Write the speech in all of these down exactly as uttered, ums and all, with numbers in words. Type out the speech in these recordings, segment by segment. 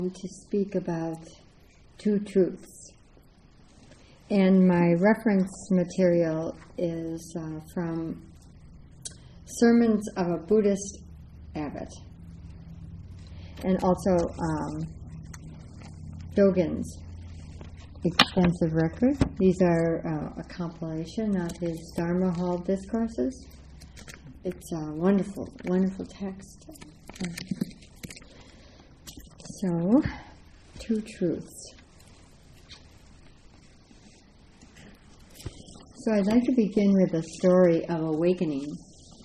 to speak about two truths. And my reference material is uh, from Sermons of a Buddhist Abbot, and also um, Dogen's extensive record. These are uh, a compilation of his Dharma Hall discourses. It's a wonderful, wonderful text. So, two truths. So I'd like to begin with a story of awakening.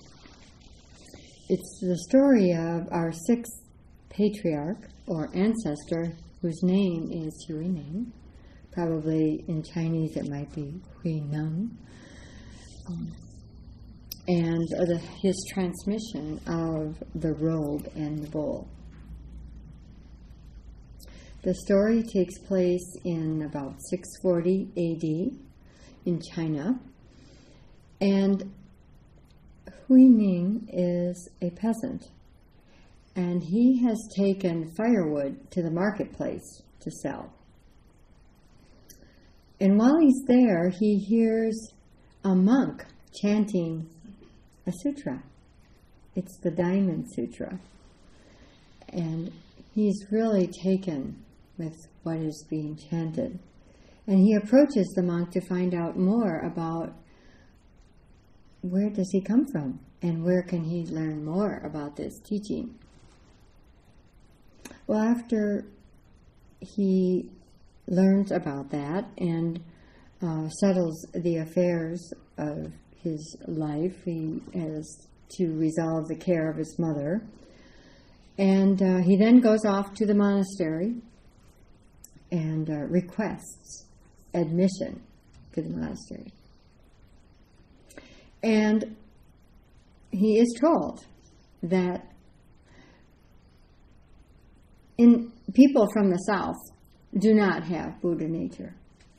It's the story of our sixth patriarch, or ancestor, whose name is Hui Ning. Probably in Chinese it might be Hui Neng. Um, and uh, the, his transmission of the robe and the bowl. The story takes place in about six forty A D in China, and Hui Ning is a peasant, and he has taken firewood to the marketplace to sell. And while he's there, he hears a monk chanting a sutra. It's the Diamond Sutra. And he's really taken with what is being chanted. And he approaches the monk to find out more about where does he come from and where can he learn more about this teaching. Well, after he learns about that and uh, settles the affairs of his life, he has to resolve the care of his mother. And uh, he then goes off to the monastery and uh, requests admission to the monastery. And he is told that in people from the south do not have Buddha nature.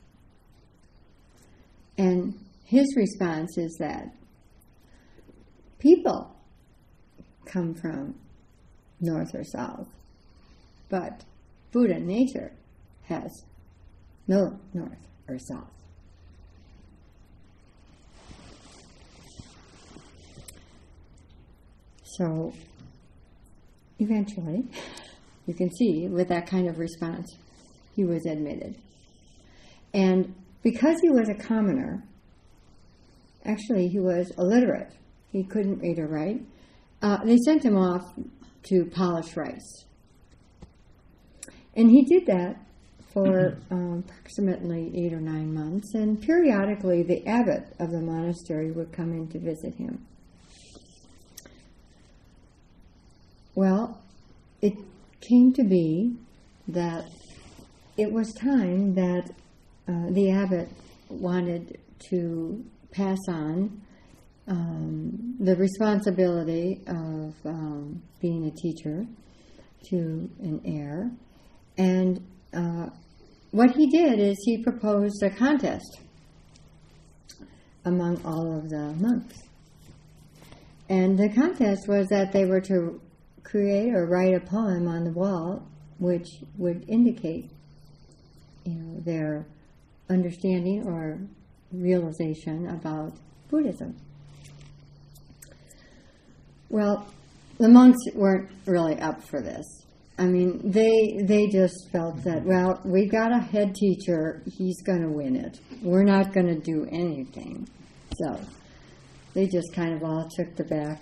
And his response is that people come from north or south, but Buddha nature has no north or south. So eventually, you can see with that kind of response, he was admitted. And because he was a commoner, actually he was illiterate. He couldn't read or write. Uh, they sent him off to polish rice. And he did that for um, approximately eight or nine months, and periodically the abbot of the monastery would come in to visit him. Well, it came to be that it was time that uh, the abbot wanted to pass on um, the responsibility of um, being a teacher to an heir. And uh, what he did is he proposed a contest among all of the monks. And the contest was that they were to create or write a poem on the wall which would indicate, you know, their understanding or realization about Buddhism. Well, the monks weren't really up for this. I mean, they they just felt that, well, we got a head teacher, he's going to win it. We're not going to do anything. So they just kind of all took the back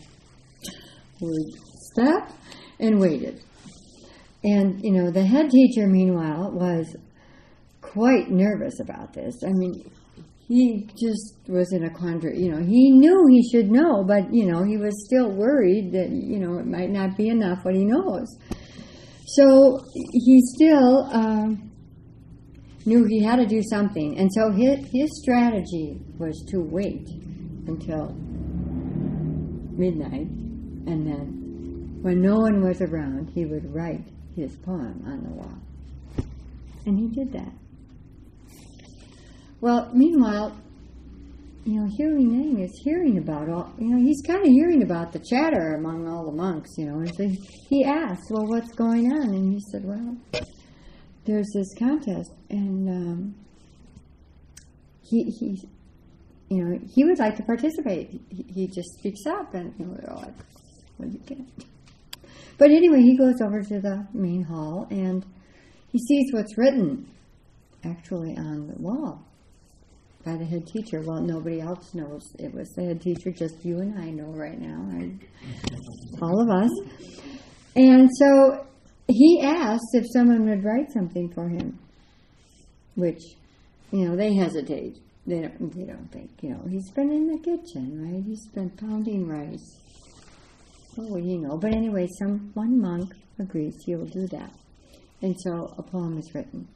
step and waited. And, you know, the head teacher, meanwhile, was quite nervous about this. I mean, he just was in a quandary. You know, he knew he should know, but, you know, he was still worried that, you know, it might not be enough what he knows. So he still um, knew he had to do something. And so his, his strategy was to wait until midnight, and then when no one was around, he would write his poem on the wall. And he did that. Well, meanwhile, you know, Hui Neng is hearing about all, you know, he's kind of hearing about the chatter among all the monks, you know, and so he asked, well, what's going on? And he said, well, there's this contest, and um, he, he, you know, he would like to participate. He, he just speaks up, and, you know, they're all like, well, you can't. But anyway, he goes over to the main hall, and he sees what's written, actually, on the wall by the head teacher. Well, nobody else knows. It was the head teacher, just you and I know right now, and all of us. And so he asked if someone would write something for him, which, you know, they hesitate. They don't, they don't think, you know, he's been in the kitchen, right? He's been pounding rice. Oh, you know. But anyway, some one monk agrees he will do that. And so a poem is written.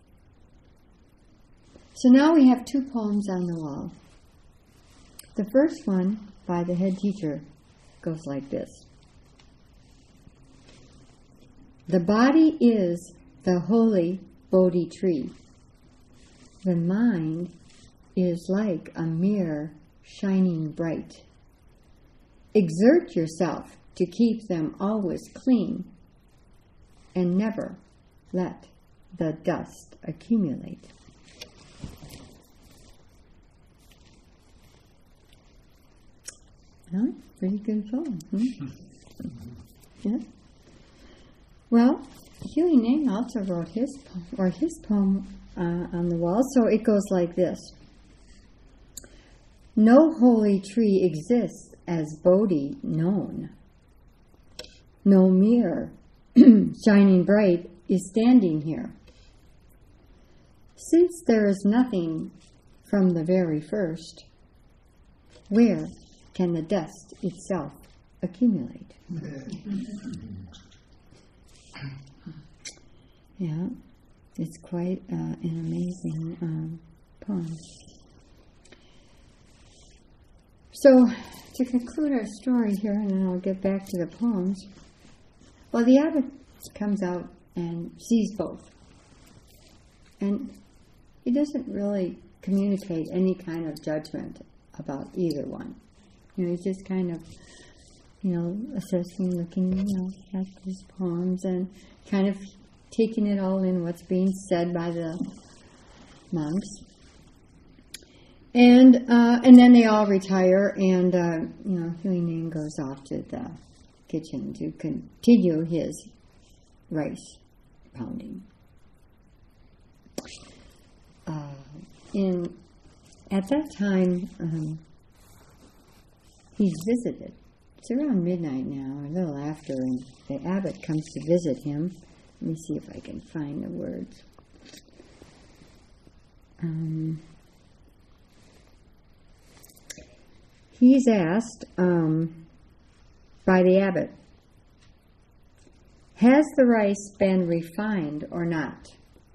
So now we have two poems on the wall. The first one, by the head teacher, goes like this. The body is the holy Bodhi tree. The mind is like a mirror shining bright. Exert yourself to keep them always clean, and never let the dust accumulate. Huh? Pretty good poem. Hmm? Yeah. Well, Hui Neng also wrote his poem, or his poem uh, on the wall. So it goes like this: no holy tree exists as Bodhi known. No mirror shining bright is standing here. Since there is nothing from the very first, where can the dust itself accumulate? Yeah, it's quite uh, an amazing um, poem. So, to conclude our story here, and then I'll get back to the poems. Well, the abbot comes out and sees both. And he doesn't really communicate any kind of judgment about either one. You know, he's just kind of, you know, assessing, looking, you know, at these poems and kind of taking it all in, what's being said by the monks. And uh, and then they all retire, and, uh, you know, Hui Neng goes off to the kitchen to continue his rice pounding. Uh, in At that time, um, he's visited. It's around midnight now, a little after, and the abbot comes to visit him. Let me see if I can find the words. Um, he's asked um, by the abbot, has the rice been refined or not?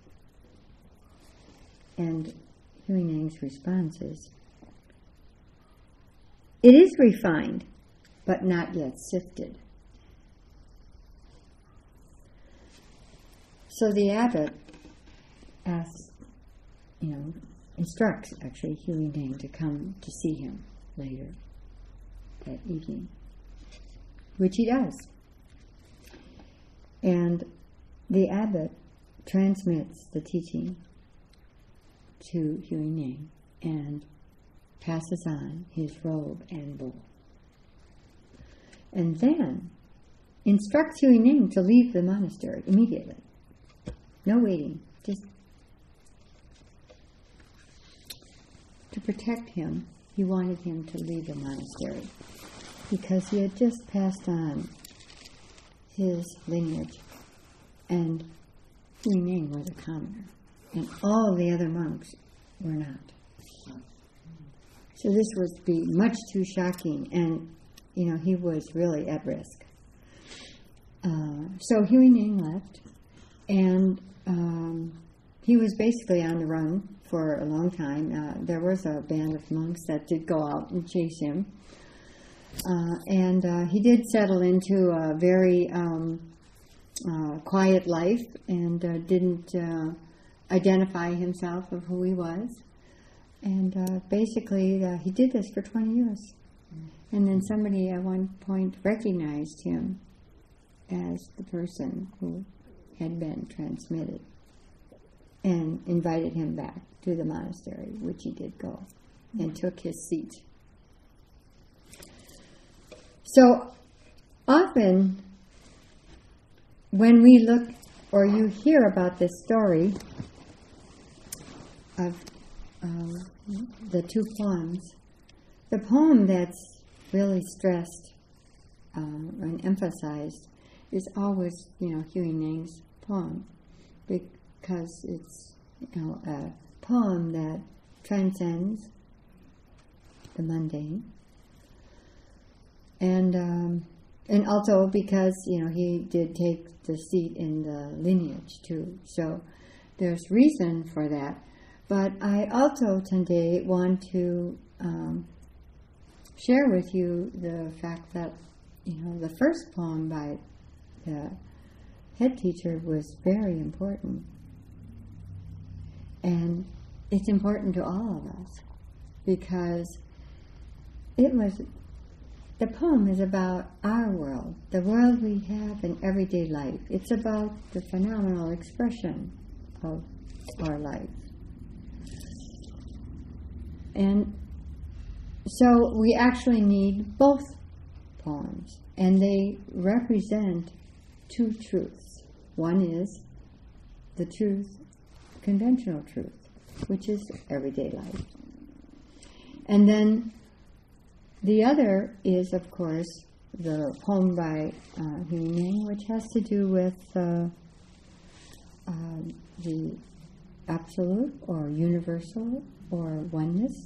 And Hui Neng's response is, it is refined, but not yet sifted. So the abbot asks, you know, instructs actually Hui Neng to come to see him later that evening, which he does. And the abbot transmits the teaching to Hui Neng and passes on his robe and bowl. And then instructs Hui Neng to leave the monastery immediately. No waiting, just to protect him. He wanted him to leave the monastery because he had just passed on his lineage, and Hui Neng was a commoner, and all the other monks were not. So this would be much too shocking, and, you know, he was really at risk. Uh, so Hui Neng left, and um, he was basically on the run for a long time. Uh, there was a band of monks that did go out and chase him. Uh, and uh, he did settle into a very um, uh, quiet life and uh, didn't uh, identify himself of who he was. And uh, basically, uh, he did this for twenty years. And then somebody at one point recognized him as the person who had been transmitted and invited him back to the monastery, which he did go, and took his seat. So often, when we look or you hear about this story of uh, the two poems, the poem that's really stressed uh, and emphasized is always, you know, Huey Nang's poem, because it's, you know, a poem that transcends the mundane, and um, and also because, you know, he did take the seat in the lineage too, so there's reason for that. But I also today want to um, share with you the fact that, you know, the first poem by the head teacher was very important. And it's important to all of us because it was, the poem is about our world, the world we have in everyday life. It's about the phenomenal expression of our life. And so we actually need both poems, and they represent two truths. One is the truth, conventional truth, which is everyday life. And then the other is, of course, the poem by uh, Huey Nang, which has to do with uh, uh, the absolute or universal or oneness.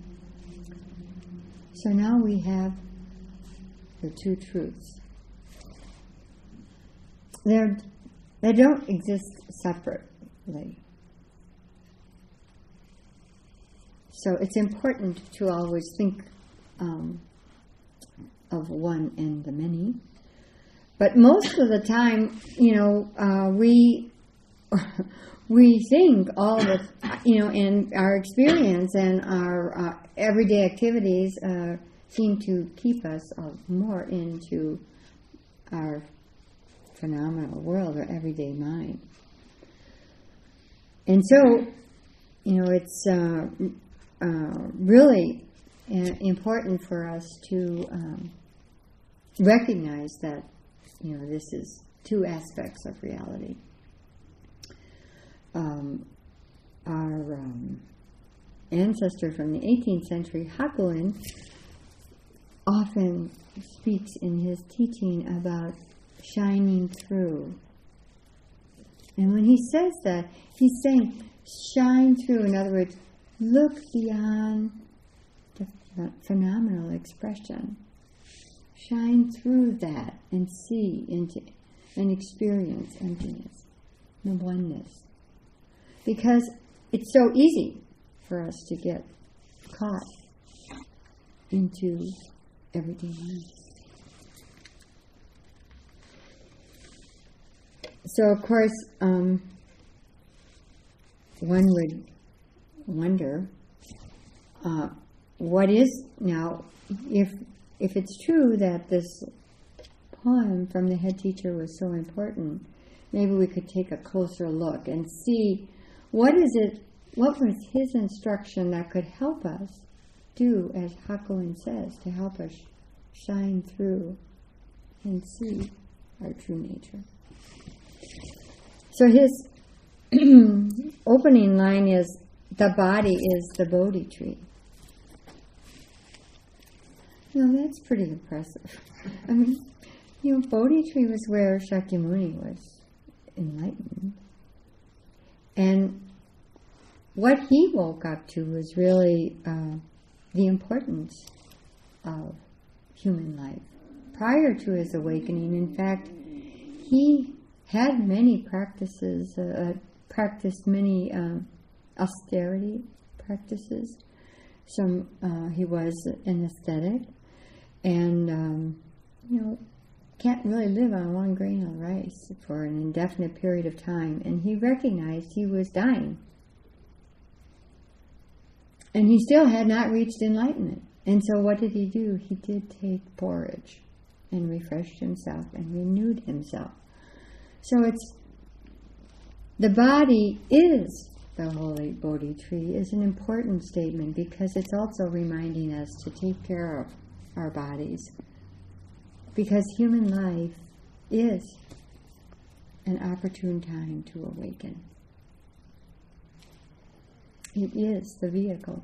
So now we have the two truths. They're, they don't exist separately. So it's important to always think um, of one and the many. But most of the time, you know, uh, we we think all the, you know, and our experience and our uh, everyday activities uh, seem to keep us uh, more into our phenomenal world or everyday mind. And so, you know, it's uh, uh, really uh, important for us to um, recognize that, you know, this is two aspects of reality. Um, our um, ancestor from the eighteenth century, Hakuin, often speaks in his teaching about shining through. And when he says that, he's saying, shine through. In other words, look beyond the phenomenal expression. Shine through that and see into and experience emptiness, the oneness. Because it's so easy for us to get caught into everyday life. So, of course, um, one would wonder, uh, what is, now, if if it's true that this poem from the head teacher was so important, maybe we could take a closer look and see what is it, what was his instruction that could help us do, as Hakuin says, to help us shine through and see our true nature. So his opening line is, the body is the Bodhi tree. You know, that's pretty impressive. I mean, you know, Bodhi tree was where Shakyamuni was enlightened. And what he woke up to was really uh, the importance of human life. Prior to his awakening, in fact, he had many practices, uh, practiced many um, austerity practices. Some uh, he was an ascetic, and um, you know, can't really live on one grain of rice for an indefinite period of time. And he recognized he was dying. And he still had not reached enlightenment. And so what did he do? He did take porridge and refreshed himself and renewed himself. So it's, the body is the holy Bodhi tree is an important statement because it's also reminding us to take care of our bodies. Because human life is an opportune time to awaken. It is the vehicle.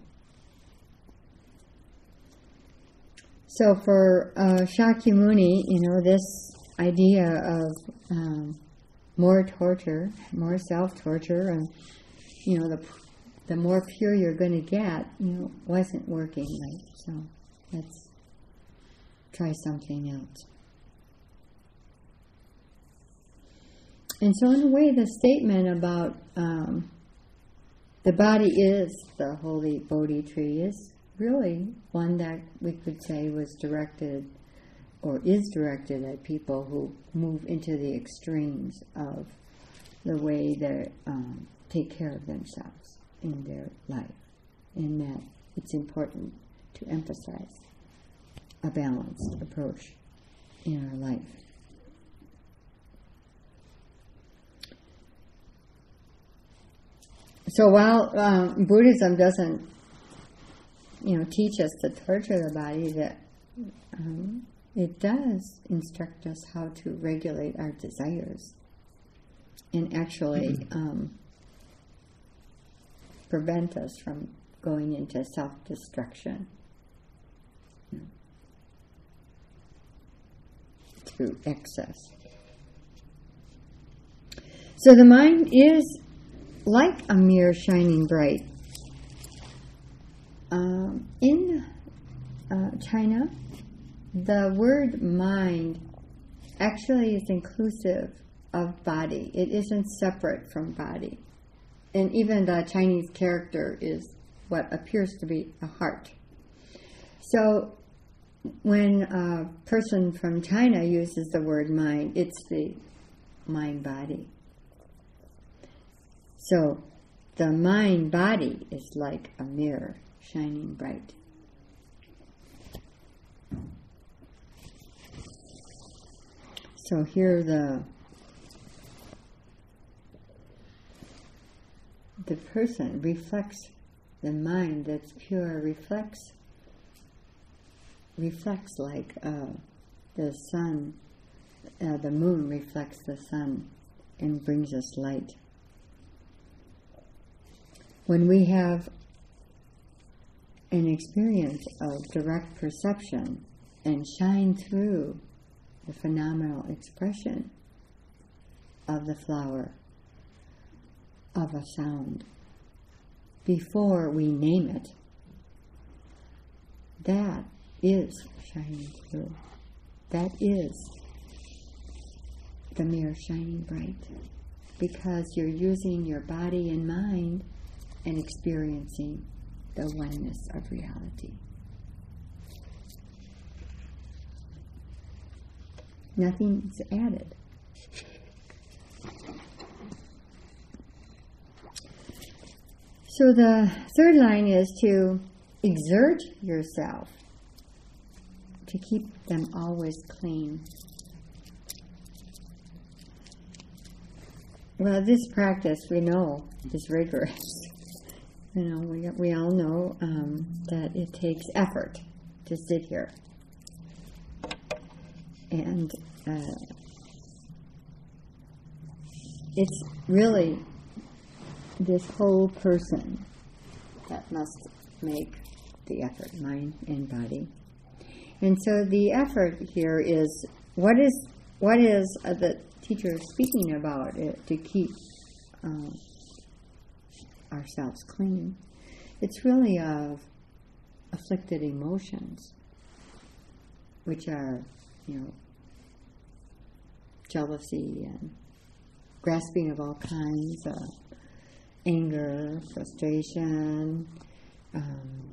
So for uh, Shakyamuni, you know, this idea of um, more torture, more self-torture, and, you know, the the more pure you're going to get, you know, wasn't working right. So let's try something else. And so in a way, the statement about um, the body is the holy Bodhi tree is really one that we could say was directed or is directed at people who move into the extremes of the way they um, take care of themselves in their life. In that it's important to emphasize a balanced approach in our life. So while um, Buddhism doesn't, you know, teach us to torture the body, that um, it does instruct us how to regulate our desires and actually um, prevent us from going into self-destruction you know, through excess. So the mind is like a mirror shining bright. Um, in uh, China, the word mind actually is inclusive of body. It isn't separate from body. And even the Chinese character is what appears to be a heart. So when a person from China uses the word mind, it's the mind-body. So the mind-body is like a mirror shining bright. So here the the person reflects, the mind that's pure reflects reflects like uh, the sun, uh, the moon reflects the sun and brings us light. When we have an experience of direct perception and shine through the phenomenal expression of the flower, of a sound, before we name it, that is shining through. That is the mirror shining bright. Because you're using your body and mind and experiencing the oneness of reality. Nothing's added. So the third line is to exert yourself to keep them always clean. Well, this practice, we know, is rigorous. You know, we we all know um, that it takes effort to sit here. And uh, it's really this whole person that must make the effort, mind and body. And so the effort here is, what is what is uh, the teacher speaking about it to keep uh, ourselves clean? It's really of afflicted emotions, which are, you know, jealousy and grasping of all kinds, uh, anger, frustration, um,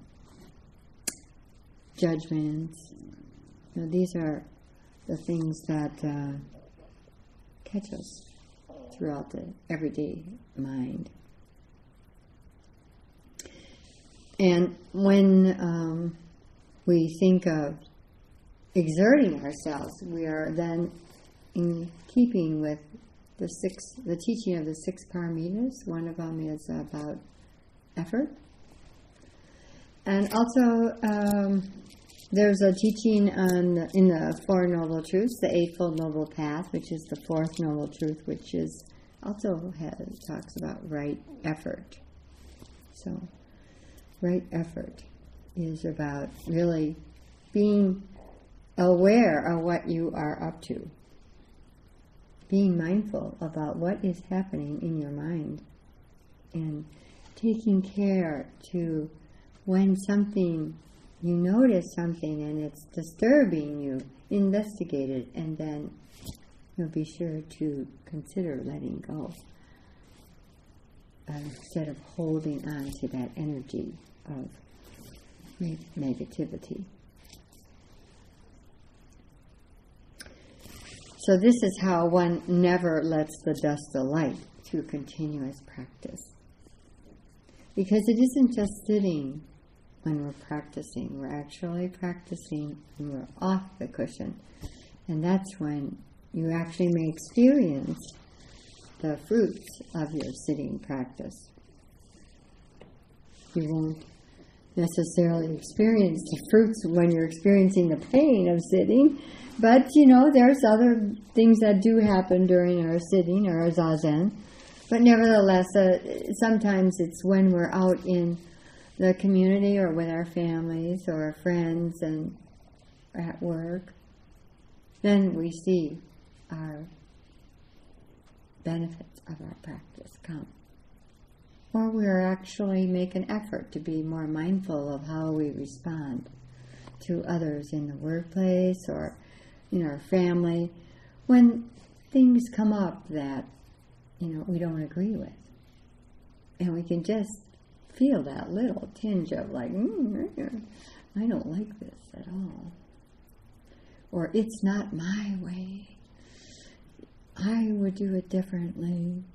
judgments. You know, these are the things that uh, catch us throughout the everyday mind. And when um, we think of exerting ourselves, we are then in keeping with the six, the teaching of the six paramitas. One of them is about effort. And also, um, there's a teaching on in the Four Noble Truths, the Eightfold Noble Path, which is the fourth noble truth, which is also has, talks about right effort. So, right effort is about really being aware of what you are up to, being mindful about what is happening in your mind, and taking care to, when something, you notice something and it's disturbing you, investigate it, and then you'll be sure to consider letting go, uh, instead of holding on to that energy of negativity. So this is how one never lets the dust alight through continuous practice. Because it isn't just sitting when we're practicing, we're actually practicing when we're off the cushion. And that's when you actually may experience the fruits of your sitting practice. You won't necessarily experience the fruits when you're experiencing the pain of sitting, but you know, there's other things that do happen during our sitting or our zazen. But nevertheless, uh, sometimes it's when we're out in the community or with our families or our friends and at work, then we see our benefits of our practice come. Or we're actually make an effort to be more mindful of how we respond to others in the workplace or in our family when things come up that, you know, we don't agree with. And we can just feel that little tinge of like, mm, I don't like this at all. Or it's not my way. I would do it differently.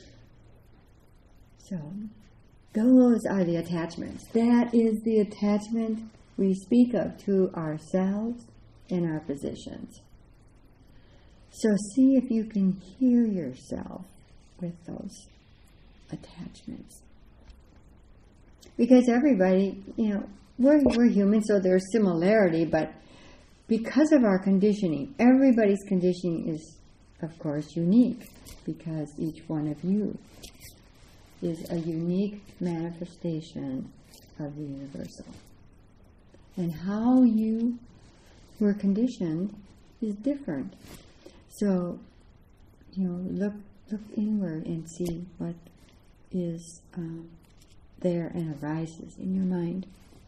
So, those are the attachments. That is the attachment we speak of to ourselves and our positions. So see if you can hear yourself with those attachments. Because everybody, you know, we're, we're human, so there's similarity, but because of our conditioning, everybody's conditioning is, of course, unique, because each one of you is a unique manifestation of the universal. And how you were conditioned is different. So, you know, look look inward and see what is um, there and arises in your mind.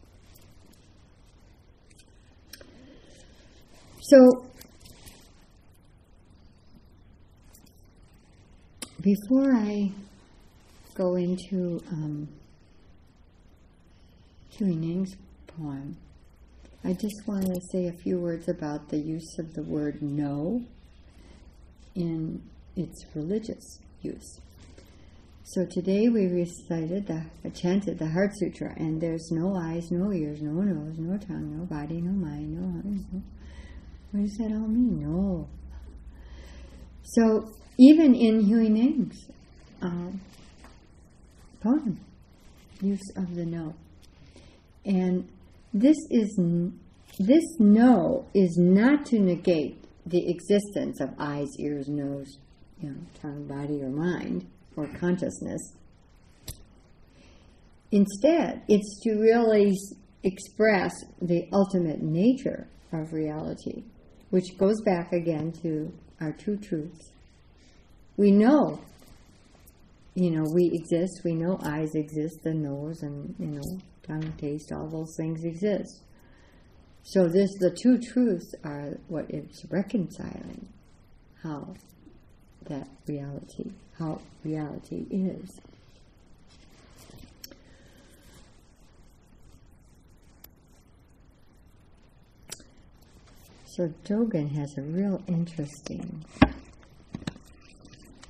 So, before I go into um, Hui Ning's poem, I just want to say a few words about the use of the word no in its religious use. So today we recited, the, chanted the Heart Sutra, and there's no eyes, no ears, no nose, no tongue, no body, no mind, no heart. No. What does that all mean? No. So even in Hui Ning's uh, poem, use of the no. And this is this no is not to negate the existence of eyes, ears, nose, you know, tongue, body, or mind, or consciousness. Instead, it's to really express the ultimate nature of reality, which goes back again to our two truths. We know, you know, we exist. We know eyes exist, the nose, and, you know, tongue, taste, all those things exist. So this, the two truths are what is reconciling how that reality, how reality is. So Dogen has a real interesting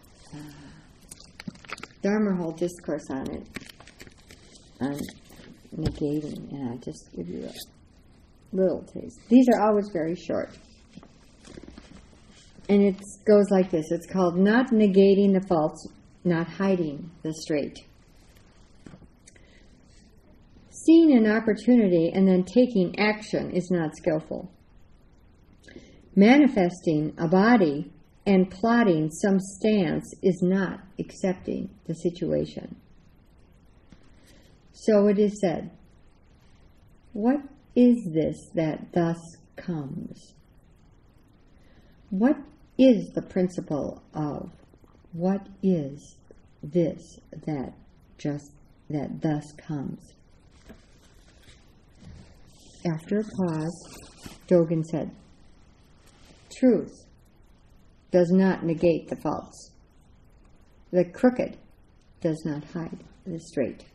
uh, Dharma whole discourse on it, on negating, and I'll just give you a little taste. These are always very short. And it goes like this. It's called not negating the false, not hiding the straight. Seeing an opportunity and then taking action is not skillful. Manifesting a body and plotting some stance is not accepting the situation. So it is said, what is this that thus comes? What is the principle of what is this that just that thus comes? After a pause, Dogen said, truth does not negate the false. The crooked does not hide the straight.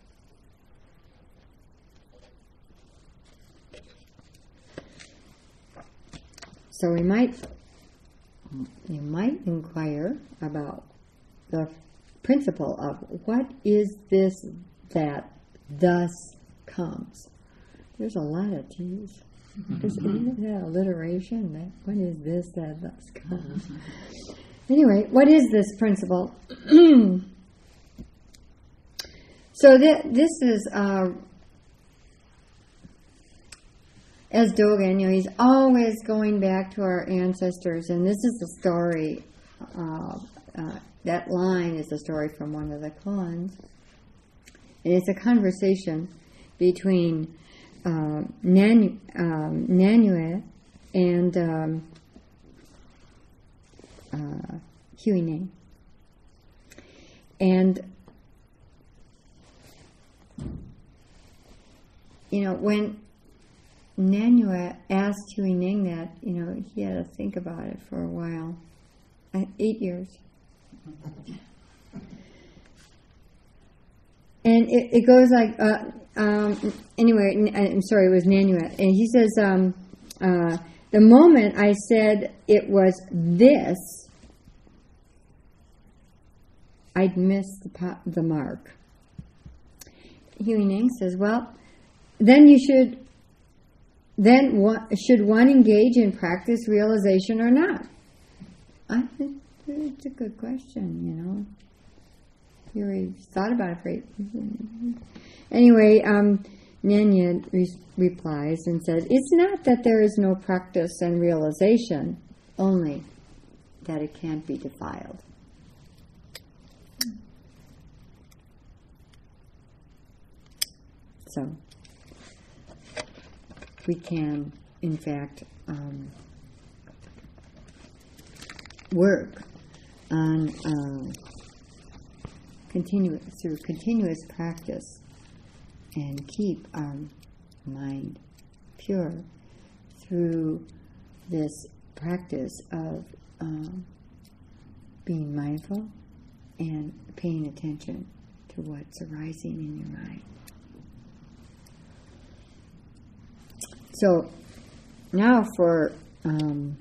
So we might, you might inquire about the principle of what is this that thus comes. There's a lot of T's. There's even that alliteration. That what is this that thus comes? Anyway, what is this principle? So th- this is, uh, as Dogen, you know, he's always going back to our ancestors, and this is the story. Uh, uh, that line is a story from one of the koans, and it's a conversation between Uh, Nanu, um, Nanue and um, uh, Huey Neng. And, you know, when Nanue asked Huey Neng that, you know, he had to think about it for a while. Uh, eight years. And it, it goes like, uh, um, anyway, I'm sorry, it was Nanuet. And he says, um, uh, the moment I said it was this, I'd missed the, po- the mark. Huey Neng says, well, then you should, then one, should one engage in practice realization or not? I think it's a good question, you know. You already thought about it for eight. Anyway, um, Nanya re- replies and says, it's not that there is no practice and realization, only that it can't be defiled. So, we can, in fact, um, work on uh, continuous through continuous practice and keep our mind pure through this practice of um, being mindful and paying attention to what's arising in your mind. So now for um,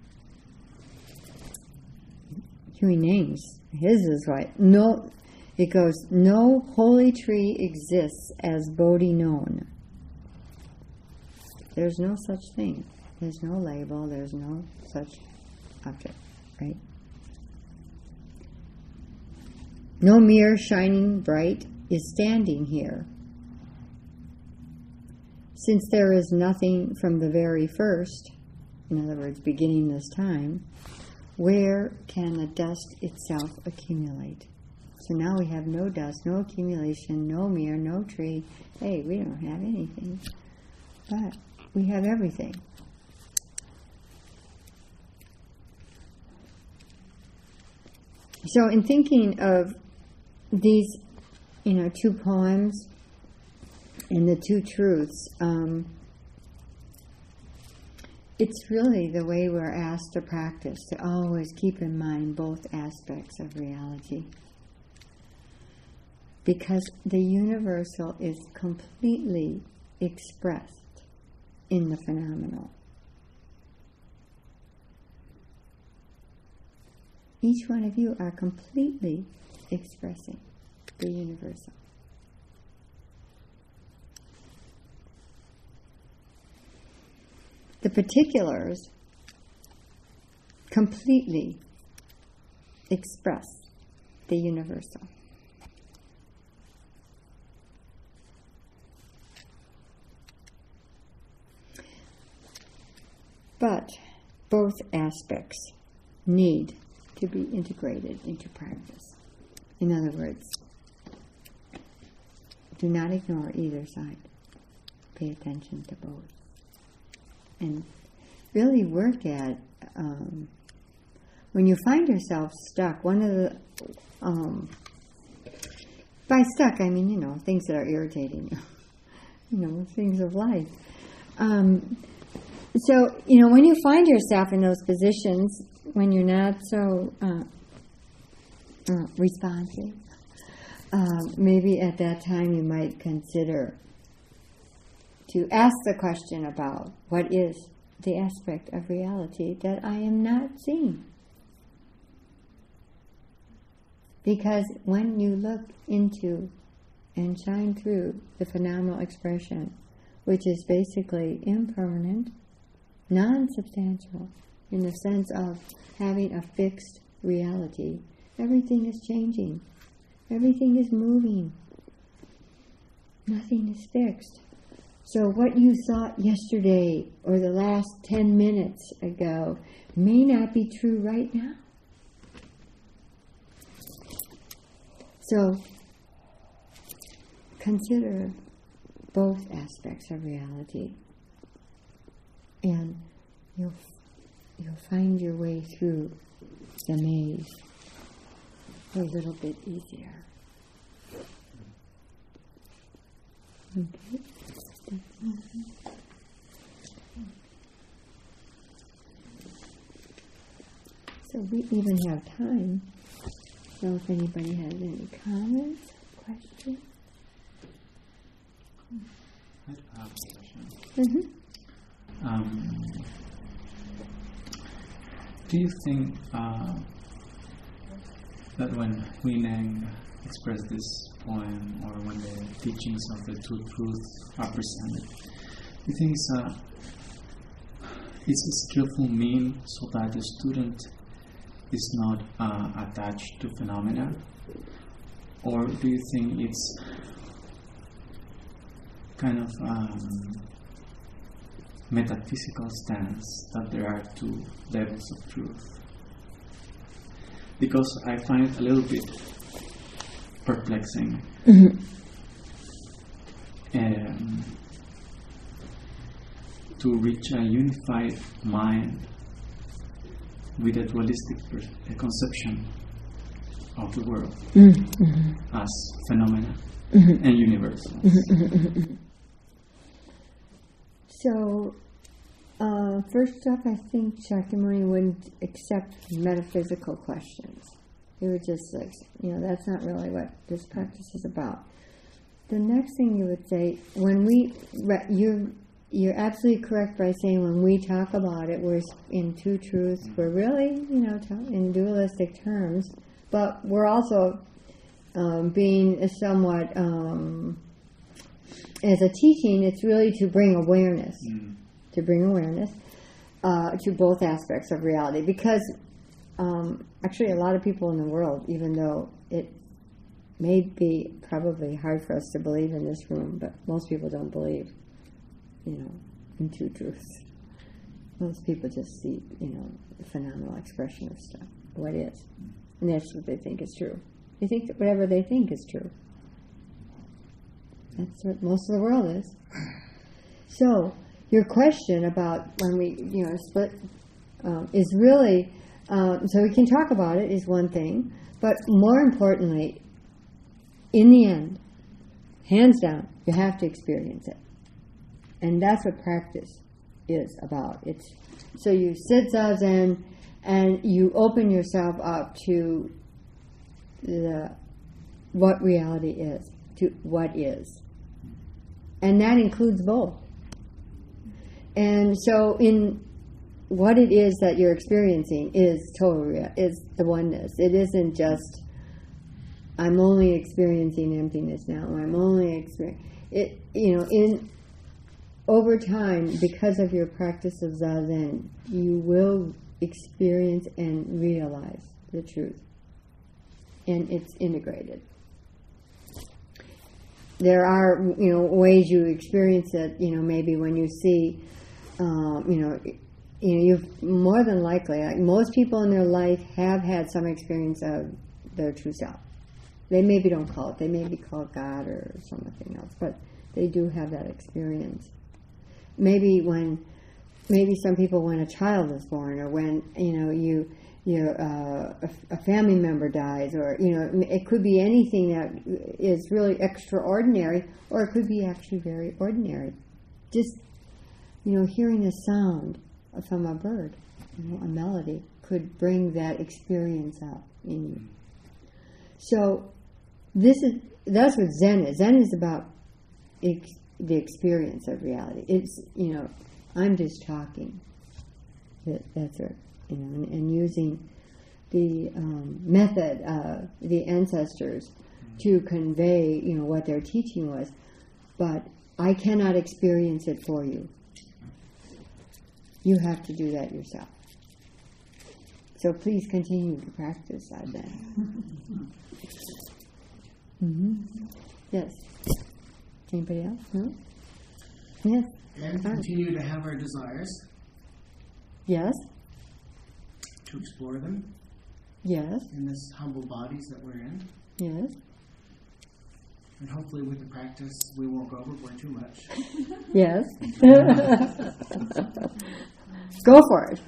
Huey Neng's, his is right. No, it goes, no holy tree exists as Bodhi known. There's no such thing. There's no label. There's no such object, right? No mirror shining bright is standing here. Since there is nothing from the very first, in other words, beginning this time, where can the dust itself accumulate? So now we have no dust, no accumulation, no mirror, no tree. Hey, we don't have anything, but we have everything. So in thinking of these, you know, two poems and the two truths, um, it's really the way we're asked to practice, to always keep in mind both aspects of reality. Because the universal is completely expressed in the phenomenal. Each one of you are completely expressing the universal. the particulars completely express the universal. But both aspects need to be integrated into practice. In other words, do not ignore either side. Pay attention to both. And really work at, um, when you find yourself stuck, one of the, um, by stuck I mean, you know, things that are irritating you, you know, things of life. Um, so, you know, when you find yourself in those positions, when you're not so uh, uh, responsive, uh, maybe at that time you might consider to ask the question about what is the aspect of reality that I am not seeing. Because when you look into and shine through the phenomenal expression, which is basically impermanent, non-substantial, in the sense of having a fixed reality, everything is changing. Everything is moving. Nothing is fixed. So what you thought yesterday or the last ten minutes ago may not be true right now. So consider both aspects of reality, and you'll you'll find your way through the maze a little bit easier. Okay. So we even have time. So if anybody has any comments, questions? I have a question. Mm-hmm. Um, do you think uh, that when Huineng expressed this poem, or when the teachings of the Two Truths are presented, do you think it's a, it's a skillful mean so that the student is not uh, attached to phenomena? Or do you think it's kind of um, metaphysical stance that there are two levels of truth? Because I find it a little bit perplexing. Mm-hmm. Um, to reach a unified mind with a dualistic per- a conception of the world Mm-hmm. as phenomena Mm-hmm. and universal. Mm-hmm. So, uh, first up, I think Shakyamuni wouldn't accept metaphysical questions. He would just like, you know, that's not really what this practice is about. The next thing you would say, when we, you're, you're absolutely correct by saying when we talk about it, we're in two truths, we're really, you know, in dualistic terms, but we're also um, being somewhat, um, as a teaching, it's really to bring awareness, mm. to bring awareness uh, to both aspects of reality. Because um, actually a lot of people in the world, even though it may be probably hard for us to believe in this room, but most people don't believe, you know, in two truths. Most people just see, you know, the phenomenal expression of stuff, what is. And that's what they think is true. They think that whatever they think is true. That's what most of the world is. So, your question about when we, you know, split um, is really, um, so we can talk about it is one thing, but more importantly, in the end, hands down, you have to experience it. And that's what practice is about. It's so you sit zazen and you open yourself up to the what reality is, to what is. And that includes both. And so in what it is that you're experiencing is total, is the oneness. It isn't just, I'm only experiencing emptiness now, or I'm only experiencing, it, you know, in over time, because of your practice of Zazen, you will experience and realize the truth. And it's integrated. There are, you know, ways you experience it, you know, maybe when you see, um, you know, you know, you've more than likely, like most people in their life have had some experience of their true self. They maybe don't call it, they maybe call it God or something else, but they do have that experience. Maybe when, maybe some people when a child is born, or when, you know, you, you uh, a, a family member dies, or, you know, it could be anything that is really extraordinary, or it could be actually very ordinary. Just, you know, hearing a sound from a bird, you know, a melody, could bring that experience up in you. So this is, that's what Zen is. Zen is about ex, the experience of reality. It's, you know, I'm just talking. That, that's it. You know, and, and using the um, method of the ancestors to convey, you know, what their teaching was. But I cannot experience it for you. You have to do that yourself. So please continue to practice that then. Mm-hmm. Yes. Anybody else? No? Yes. And continue to have our desires. Yes. To explore them. Yes. In this humble bodies that we're in. Yes. And hopefully with the practice we won't go overboard too much. Yes. Go for it.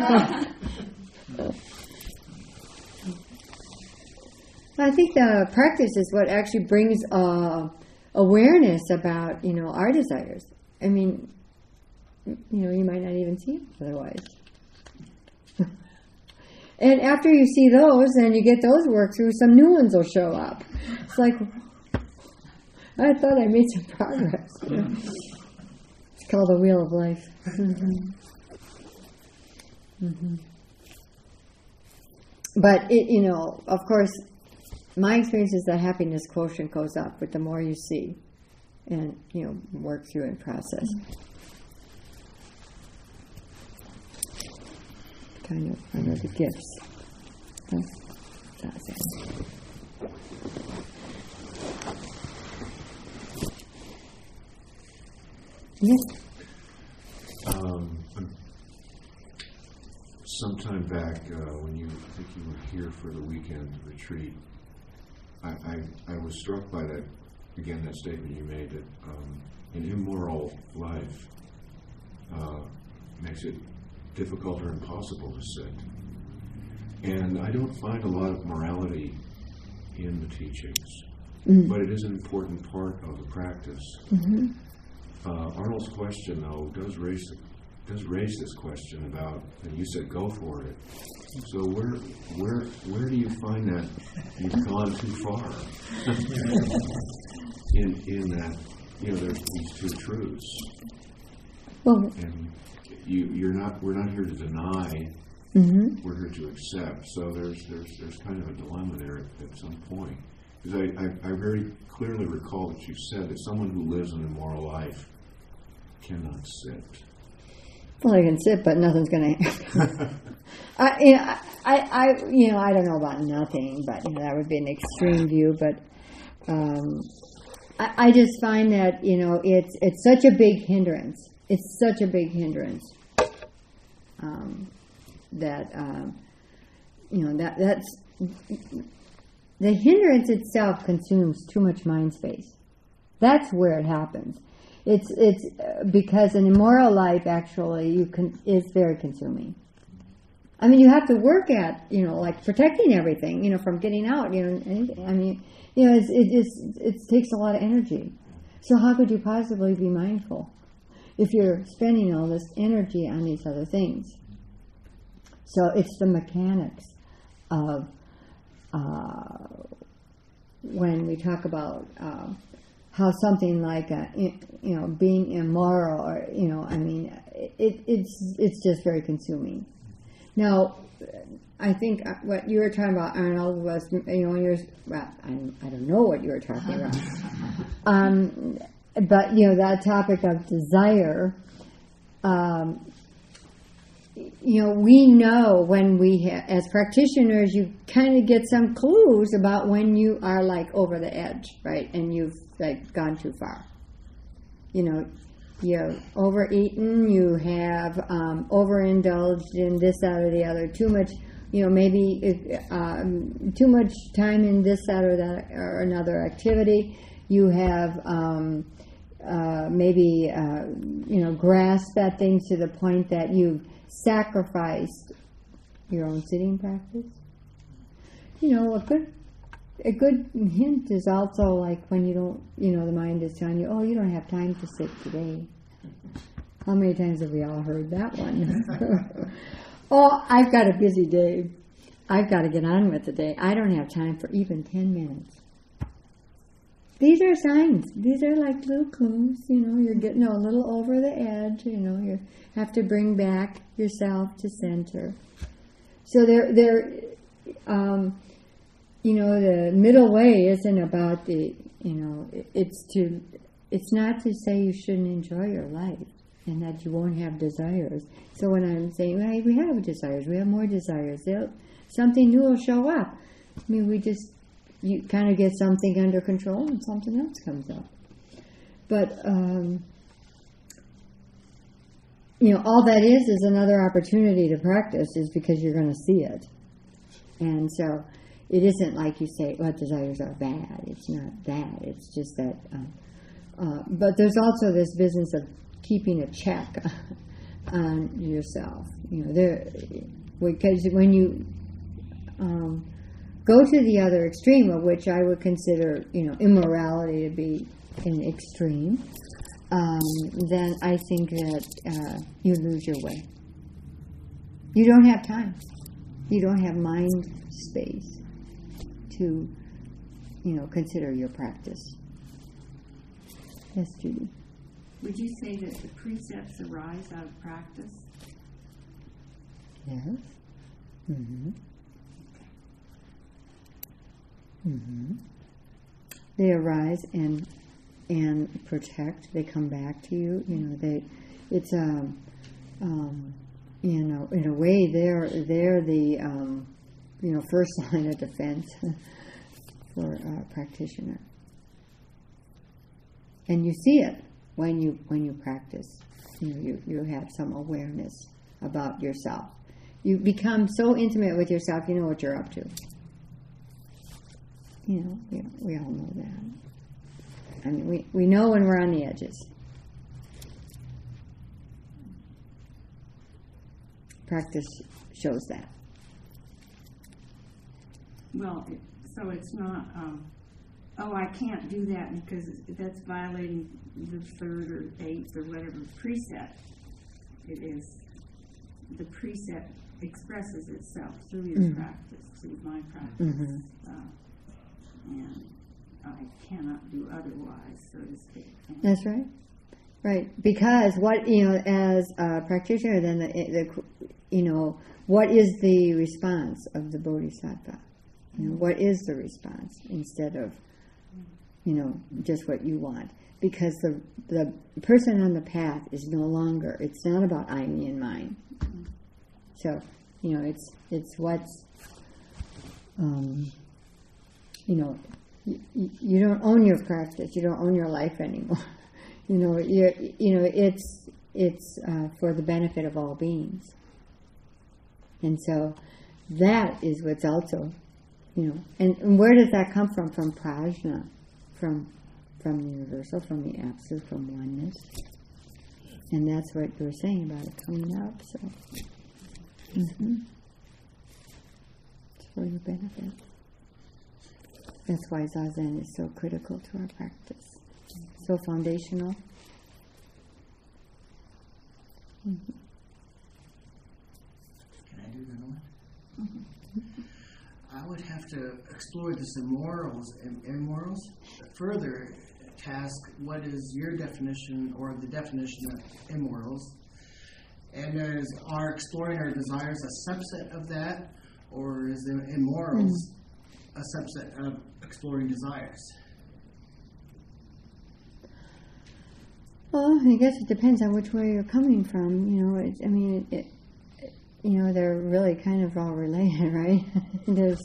I think the practice is what actually brings uh, awareness about, you know, our desires. I mean, you know, you might not even see it otherwise. And after you see those and you get those worked through, some new ones will show up. It's like, I thought I made some progress. You know? It's called the wheel of life. Mm-hmm. Mm-hmm. But, it, you know, of course, my experience is that happiness quotient goes up with the more you see and, you know, work through and process. Kind of under the gifts. Huh? That's it. Yes. Um, sometime back, uh, when you I think you were here for the weekend retreat, I, I, I was struck by that, again, that statement you made that um, an immoral life uh, makes it difficult or impossible to sit. And I don't find a lot of morality in the teachings, mm-hmm. but it is an important part of the practice. Mm-hmm. Uh, Arnold's question, though, does raise does raise this question about, and you said go for it. So where where where do you find that you've gone too far in in that, you know, there's these two truths, well, and you you're not we're not here to deny, mm-hmm. we're here to accept. So there's there's there's kind of a dilemma there at, at some point, because I, I I very clearly recall that you said that someone who lives an immoral life cannot sit. Well, I can sit, but nothing's going to happen. I, you know, I, I, you know, I don't know about nothing, but you know, that would be an extreme view. But um, I, I just find that, you know, it's it's such a big hindrance. It's such a big hindrance um, that um, you know that that's the hindrance itself consumes too much mind space. That's where it happens. It's it's uh, because an immoral life actually you can is very consuming. I mean, you have to work at, you know, like protecting everything, you know, from getting out. You know, anything. I mean, you know, it's, it just it takes a lot of energy. So how could you possibly be mindful if you're spending all this energy on these other things? So it's the mechanics of uh, when we talk about. Uh, How something like a, you know, being immoral, or you know, I mean, it, it's it's just very consuming. Now, I think what you were talking about, Arnold, was, you know, you're, well, I, I don't know what you were talking about. um, but you know, that topic of desire, um, you know, we know when we, ha- as practitioners, you kind of get some clues about when you are like over the edge, right? And you've like gone too far. You know, you're overeaten, you have um, overindulged in this, that, or the other, too much, you know, maybe um, too much time in this, that, or that, or another activity. You have um, uh, maybe, uh, you know, grasped at things to the point that you've sacrificed your own sitting practice. You know, a good a good hint is also like when you don't, you know, the mind is telling you, oh, you don't have time to sit today. How many times have we all heard that one? Oh, I've got a busy day. I've got to get on with the day. I don't have time for even ten minutes. These are signs. These are like little clues. You know, you're getting a little over the edge. You know, you have to bring back yourself to center. So they're, they're um, you know, the middle way isn't about the, you know, it's to, it's not to say you shouldn't enjoy your life and that you won't have desires. So when I'm saying, well, we have desires, we have more desires, They'll, something new will show up. I mean, we just, you kind of get something under control and something else comes up. But, um, you know, all that is is another opportunity to practice is because you're going to see it. And so it isn't like you say, well, desires are bad. It's not that. It's just that. Um, uh, but there's also this business of keeping a check on yourself. You know, there, because when you um, go to the other extreme, of which I would consider, you know, immorality to be an extreme, um, then I think that uh, you lose your way. You don't have time. You don't have mind space to, you know, consider your practice. Yes, Judy. Would you say that the precepts arise out of practice? Yes. Mm-hmm. Mm-hmm. They arise and and protect. They come back to you. You know, they. It's um, um, you know, in a way, they're they're the um, you know, first line of defense for a practitioner. And you see it when you when you practice. You know, you you have some awareness about yourself. You become so intimate with yourself, you know what you're up to. You know, we, we all know that. I mean, we, we know when we're on the edges. Practice shows that. Well, it, so it's not, um, oh, I can't do that because that's violating the third or eighth or whatever precept it is. The precept expresses itself through your mm-hmm. practice, through my practice. Mm-hmm. Uh, and I cannot do otherwise, so to speak. That's right. Right. Because what, you know, as a practitioner, then, the, the you know, what is the response of the bodhisattva? You know, what is the response instead of, you know, just what you want? Because the the person on the path is no longer, it's not about I, me, and mine. So, you know, it's it's what's, um, you know, you, you don't own your practice, you don't own your life anymore. You know, you you know, it's it's uh, for the benefit of all beings. And so that is what's also, you know, and, and where does that come from? From prajna, from from the universal, from the absolute, from oneness. And that's what you were saying about it coming up. So, mm-hmm. It's for your benefit. That's why Zazen is so critical to our practice. So foundational. Mm-hmm. Can I do another one? Mm-hmm. I would have to explore this immorals and immorals further. Task what is your definition or the definition of immorals, and is are exploring our desires a subset of that, or is the immorals mm-hmm. a subset of exploring desires? Well, I guess it depends on which way you're coming from. You know, it's, I mean, it, it, you know, they're really kind of all related, right? There's,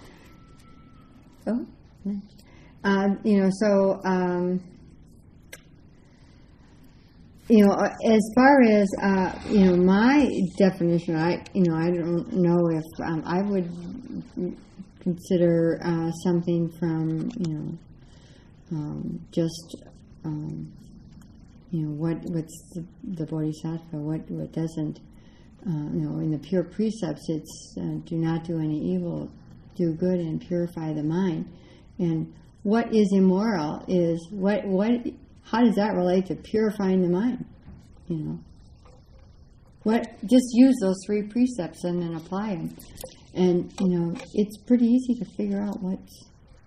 oh, um, you know, so, um, you know, as far as, uh, you know, my definition, I, you know, I don't know if um, I would consider uh, something from, you know, um, just, um, you know, what what's the, the bodhisattva, what what doesn't, uh, you know, in the pure precepts, it's uh, do not do any evil, do good and purify the mind. And what is immoral is, what, what, how does that relate to purifying the mind? You know, what, just use those three precepts and then apply them. And, you know, it's pretty easy to figure out what's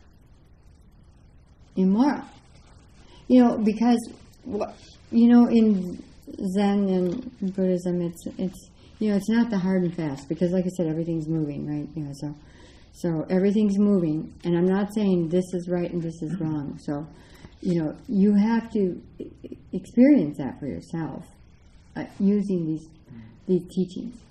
immoral. You know, because, you know, in Zen and Buddhism, it's, it's, you know, it's not the hard and fast, because like I said, everything's moving, right? You know, so, so everything's moving, and I'm not saying this is right and this is wrong. So, you know, you have to experience that for yourself, uh, using these, these teachings.